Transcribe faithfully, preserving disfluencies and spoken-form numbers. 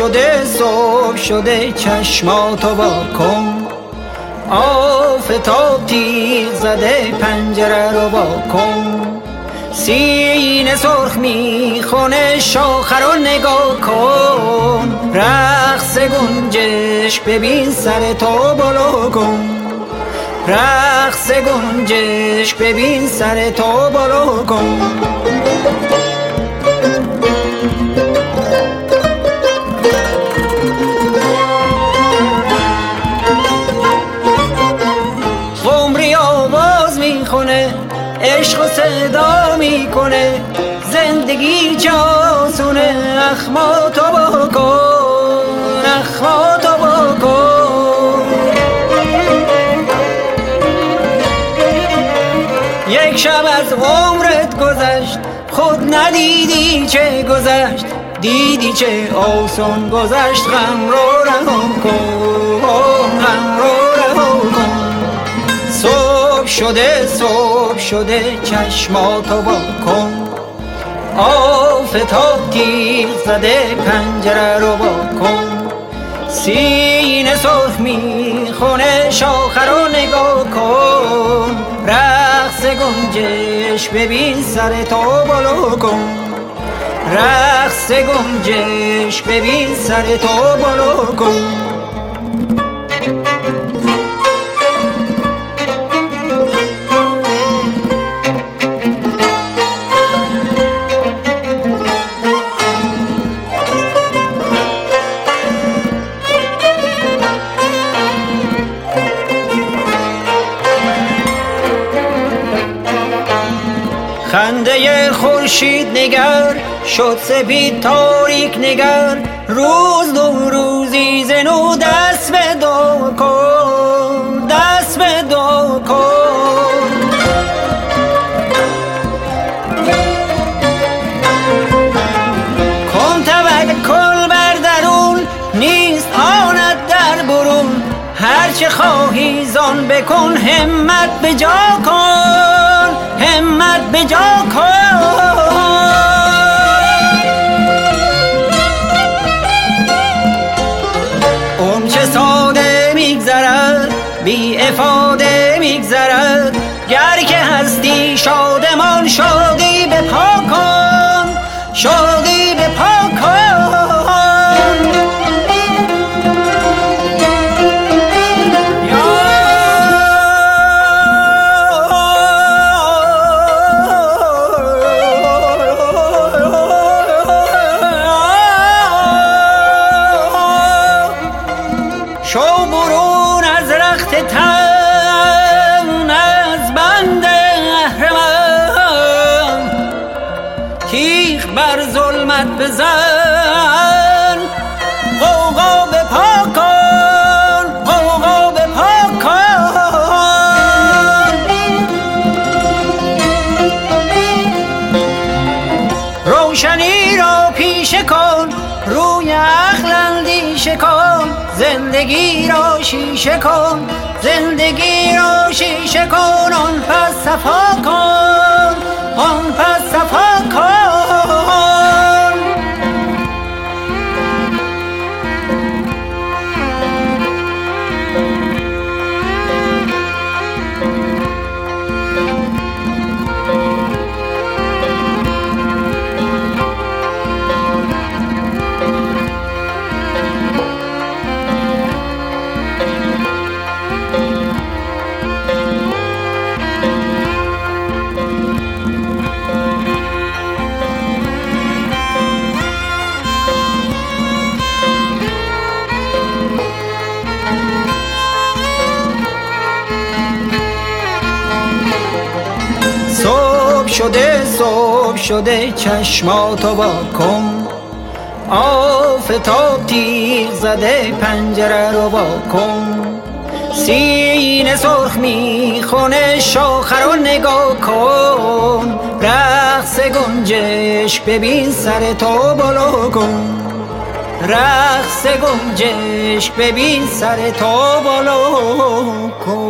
شده صبح شده چشماتو وا کن، آفتاب تیغ زده پنجره رو وا کن، سینه سرخ میخونه شاخه رو نگاه کن، رقص گنجشک ببین سر تو بالا کن، رقص گنجشک ببین سر تو بالا کن. قمری آواز میخونه عشق و صدا میکنه، زندگی جاسونه اخماتو با کن، اخماتو با کن. یک شب از عمرت گذشت خود ندیدی چه گذشت، دیدی چه آسان گذشت، غم رو رها کن، غم رو رها کن. صبح شده صبح شده چشماتو وا کن، آفتاب تیغ زده پنجره رو وا کن، سینه سرخ میخونه شاخه رو نگاه کن، رقص گنجشک ببین سر تو بالا کن، رقص گنجشک ببین سر تو بالا کن. خنده خورشید نگر شد سپید تاریک نگر، روز دو روزی زنو دست به دعا کن، دست به دعا کن. کن توکل بر درون نیست آنت در برون، هرچه خواهی زان بکن همت به جا کن، همت به جا کن. اون چه ساده میگذرد بی افاده میگذرد، گر که هستی شادمان شادی به پا کن، شادی به پا کن. شو برون از رخت تن از بند اهرمن، تیغ بر ظلمت بزن، غوغا به پا کن، غوغا به پا کن. روشنی را پیشه کن، روی عقل اندیشه کن، زندگی را شیشه کن، زندگی را شیشه کن. آن پس صفا کن، آن پس صفا کن. صبح شده صبح شده چشماتو وا کن، آفتاب تیغ زده پنجره رو وا کن، سینه سرخ میخونه شاخه رو نگاه کن، رقص گنجشک ببین سر تو بالا کن، رقص گنجشک ببین سر تو بالا کن.